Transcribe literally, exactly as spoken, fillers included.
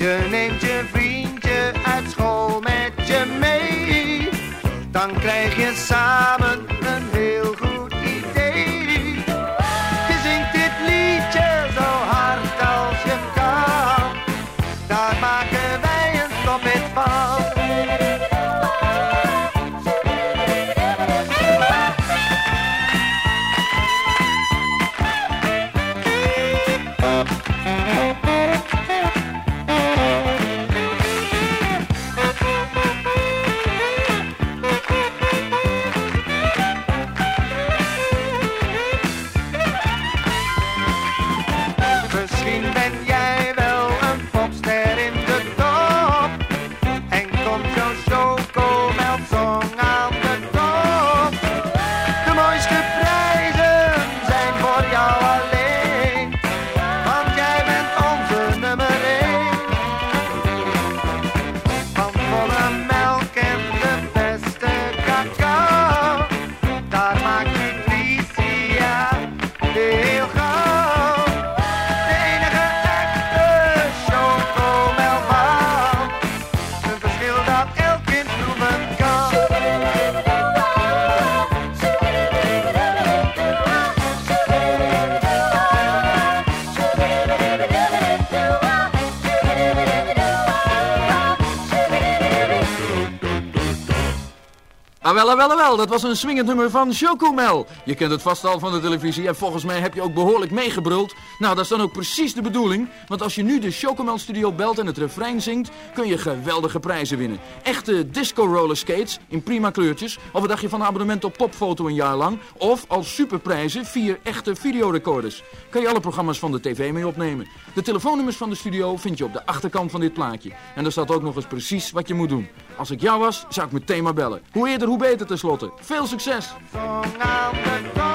Je neemt je vriendje uit school met je mee. Dan krijg je samen een heel goed idee. Je zingt dit liedje zo hard als je kan. Daar maken wij een stophit van. Ah, wel, wel, wel, dat was een swingend nummer van Chocomel. Je kent het vast al van de televisie en volgens mij heb je ook behoorlijk meegebruld. Nou, dat is dan ook precies de bedoeling, want als je nu de Chocomel studio belt en het refrein zingt, kun je geweldige prijzen winnen. Echte disco roller skates in prima kleurtjes, of wat dacht je van een abonnement op Popfoto een jaar lang, of als superprijzen vier echte videorecorders. Kan je alle programma's van de tv mee opnemen. De telefoonnummers van de studio vind je op de achterkant van dit plaatje. En daar staat ook nog eens precies wat je moet doen. Als ik jou was, zou ik meteen maar bellen. Hoe eerder, hoe beter tenslotte. Veel succes!